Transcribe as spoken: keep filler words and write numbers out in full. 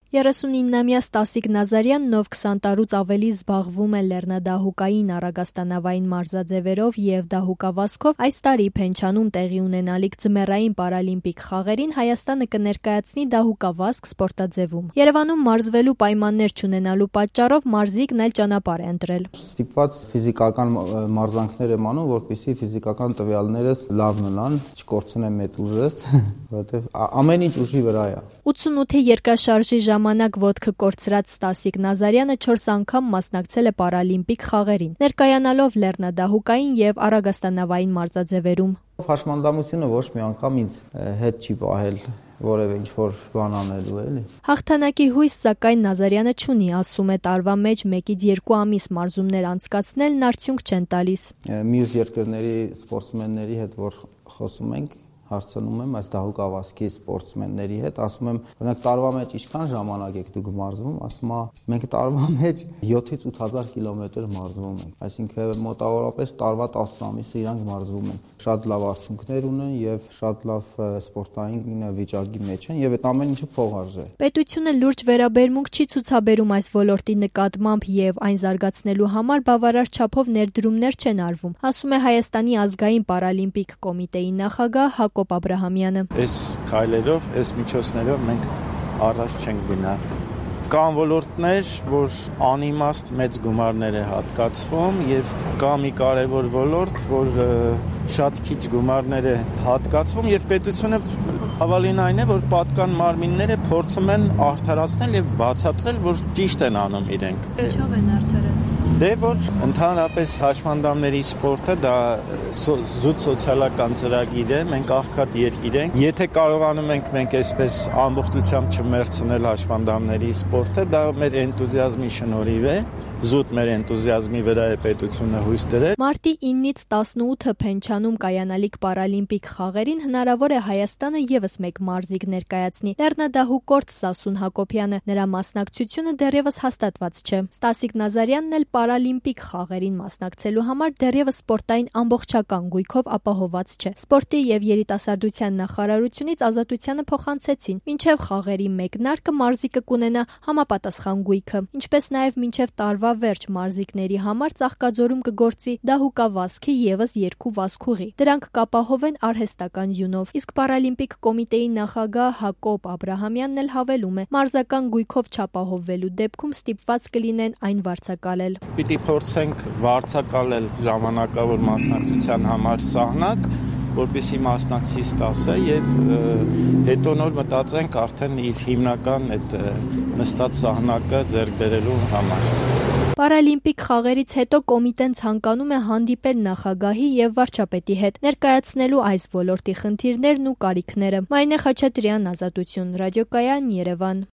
երեսունինամյա Ստասիկ Նազարյանն, ով քսան տարուց ավելի զբաղվում է լեռնադահուկային առագաստանավային մարզաձևերով և դահուկավազքով, այս տարի Փենչանում տեղի ունենալիք ձմեռային պարալիմպիկ խաղերին Հայաստանը կներկայացնի դահուկավազք սպորտաձևում։ Երևանում մարզվելու պայմաններ չունենալու պատճառով մարզիկն այլ ճանապարհ է ընտրել։ Ստիպված ֆիզիկական մարզանքներ եմ անում, որպեսզի ֆիզիկական տվյալներս լավ մնան, չկորցնեմ այդ ուժս, որովհետև ամեն ինչ ուժի վրա է։ ութսունութի երկրաշարժի ժամանակ ոտքը կորցրած Ստասիկ Նազարյանը չորս անգամ մասնակցել է պարալիմպիկ խաղերին, ներկայանալով լեռնադահուկային և առագաստանավային մարզաձևերում։ Հաշմանդամությունը ոչ մի անգամ ինձ հետ չի պահել որևէ ինչ-որ բան անելու, էլի։ Հաղթանակի հույս, սակայն Նազարյանը չունի, ասում է տարվա մեջ մեկից երկու ամիս մարզումներ անցկացնելն արդյունք չեն տալիս։ Մյուս երկրների սպորտսմենների հետ որ խոսում ենք, հարցնում եմ այս դահուկավազքի սպորտսմենների հետ, ասում եմ, օրինակ տարվա մեջ ինչքան ժամանակ եք դուք մարզվում, ասում եմ, մենք տարվա մեջ յոթից ութ հազար կիլոմետր մարզվում ենք, այսինքն մոտավորապես տարվա տասը ամիսը իրանք մարզվում են, շատ լավ արդյունքներ ունեն եւ շատ լավ սպորտային վիճակի մեջ են եւ այդ ամեն ինչը փող արժե։ Պետությունը լուրջ վերաբերմունք չի ցուցաբերում այս ոլորտի նկատմամբ եւ այն զարգացնելու համար բավարար չափով ներդրումներ չեն արվում, ասում է Հայաստանի ազգային պարալիմպիկ կոմիտեի նախագահ Հակոբ Աբրահամյանը։ Այս քայլերով, այս միջոցներով մենք առաջ չենք գնա։ Կան ոլորտներ, որ անիմաստ մեծ գումարներ է հատկացվում եւ կա մի կարեւոր ոլորտ, որ շատ քիչ գումարներ է հատկացվում եւ պետությունը հավալին այն է, որ պատկան մարմինները փորձում են արդարացնել եւ բացատրել, որ ճիշտ են անում իրենք։ Ինչով են արդարացնում։ Դե որ ընդհանրապես հաշմանդամների սպորտը դա զուտ սոցիալական ծրագիր է, մենք աղքատ երկիր ենք։ Եթե կարողանում ենք մենք այսպես ամբողջությամբ չմերցնել հաշմանդամների սպորտը, դա մեր էնտուզիազմի շնորհիվ է, զուտ մեր էնտուզիազմի վրա է պետությունը հույս դրել։ Մարտի իննից տասնութը Փենչանում կայանալիք պարալիմպիկ խաղերին հնարավոր է Հայաստանը ևս մեկ մարզիկ ներկայացնի։ Լեռնադահուկորդ Սասուն Հակոբյանը, նրա մասնակցությունը դեռևս հաստատված չէ։ Ստասիկ Նազարյանն էլ պարալիմպիկ խաղերին մասնակցելու համար դեռևս սպորտային ամբողջական գույքով ապահոված չէ։ Սպորտի եւ երիտասարդության նախարարությունից ազատությանը փոխանցեցին, մինչեւ խաղերի մեկնարկը մարզիկը կունենա համապատասխան գույքը, ինչպես նաեւ մինչեւ տարվա վերջ մարզիկների համար Ծաղկաձորում կգործի դահուկավազքի ևս երկու վազքուղի։ Դրանք կապահովեն արհեստական ձյունով։ Իսկ պարալիմպիկ կոմիտեի նախագահ Հակոբ Աբրահամյանն էլ հավելում է, մարզական գույքով չապահովվելու դեպքում ստիպված կլինեն այն վարձակալել։ Պիտի փորձենք վարձակալել ժամանակավոր մասնակցության համար սահնակ, որպեսզի մասնակցի Ստասը եւ հետո նոր մտածենք արդեն իր հիմնական այդ նստած սահնակը ձեռք բերելու համար։ Պարալիմպիկ խաղերից հետո կոմիտեն ցանկանում է հանդիպել նախագահի եւ վարչապետի հետ, ներկայացնելու այս ոլորտի խնդիրներն ու կարիքները։ Մարինե Խաչատրյան, Ազատություն, ռադիոկայան, Երևան։